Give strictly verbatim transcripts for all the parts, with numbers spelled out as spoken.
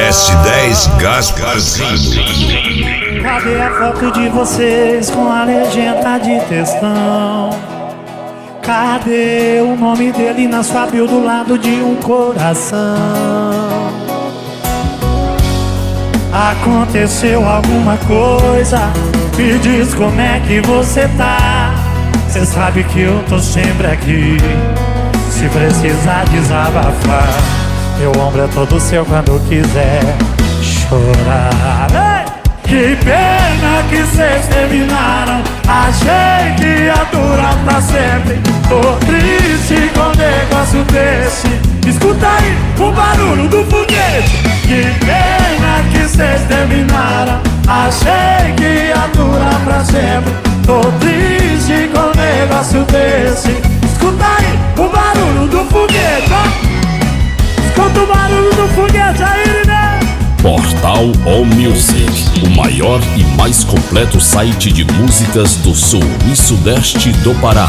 S dez Gasparzinho. Cadê a foto de vocês com a legenda de textão? Cadê o nome dele na sua bio do lado de um coração? Aconteceu alguma coisa? Me diz como é que você tá. Cê sabe que eu tô sempre aqui, se precisar desabafar. Meu ombro é todo seu quando quiser chorar. Ei! Que pena que cês terminaram, achei que ia durar pra sempre. Tô triste com um negócio desse. Escuta aí o barulho do foguete. Que pena que cês terminaram, achei que ia durar pra sempre. Tô triste com um negócio desse. Escuta aí o barulho do foguete, ó. Escuta o barulho do foguete aí, né? Portal All Music, o maior e mais completo site de músicas do sul e sudeste do Pará.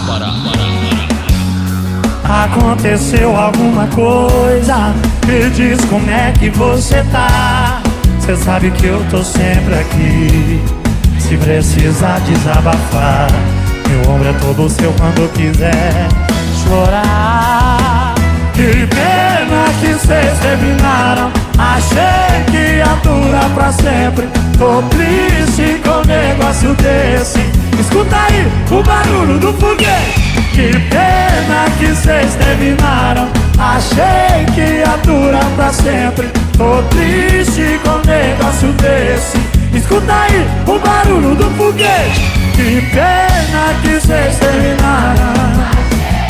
Aconteceu alguma coisa? Me diz como é que você tá. Cê sabe que eu tô sempre aqui, se precisar desabafar. Meu ombro é todo seu quando quiser chorar. Que pena que cês terminaram, achei que ia durar pra sempre. Tô triste com um negócio desse. Escuta aí o barulho do foguete. Que pena que cês terminaram, achei que ia durar pra sempre. Tô triste com um negócio desse. Escuta aí o barulho do foguete. Que pena que cês terminaram,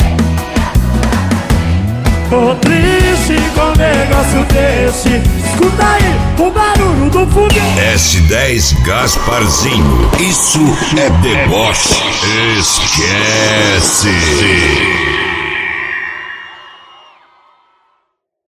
tô triste com um negócio desse. Escuta aí o barulho do foguete. S dez Gasparzinho. Isso é deboche. Esquece.